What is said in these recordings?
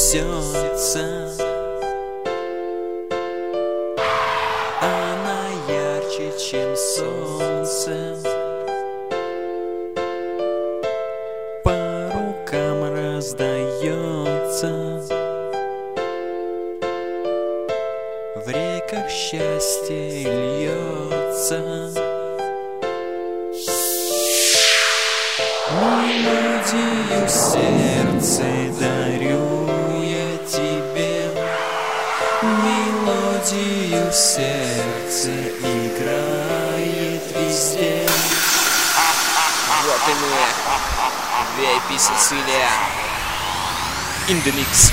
несется. Она ярче, чем солнце. По рукам раздается. В реках счастье льется. Мелодию сердце дарю я тебе. Мелодию сердце играет везде. Вот и мы, VIP Сицилия, in the mix.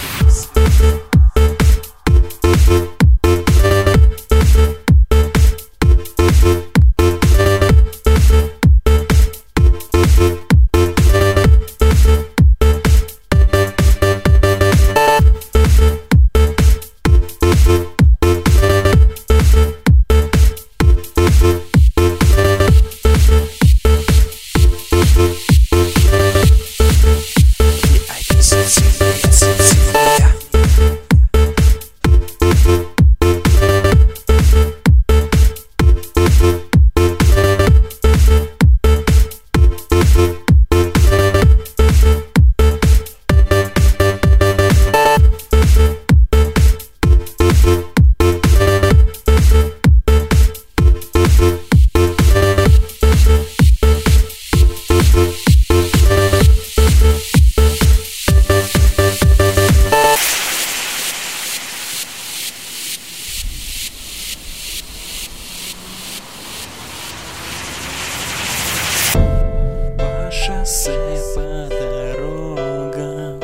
Шоссе по дорогам,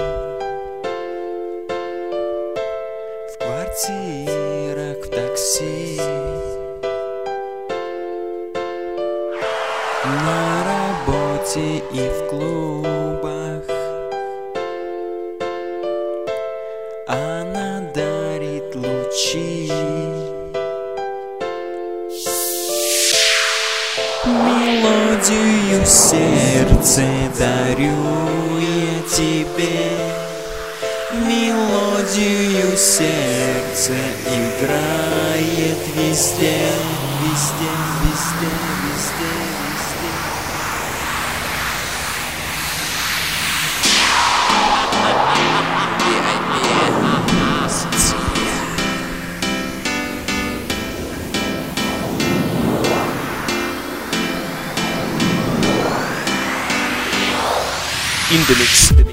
в квартирах, в такси, на работе и в клубах. Она дарит лучи. Мелодию сердце дарю я тебе. Мелодию сердце играет везде, везде, везде, везде, везде. In the mix.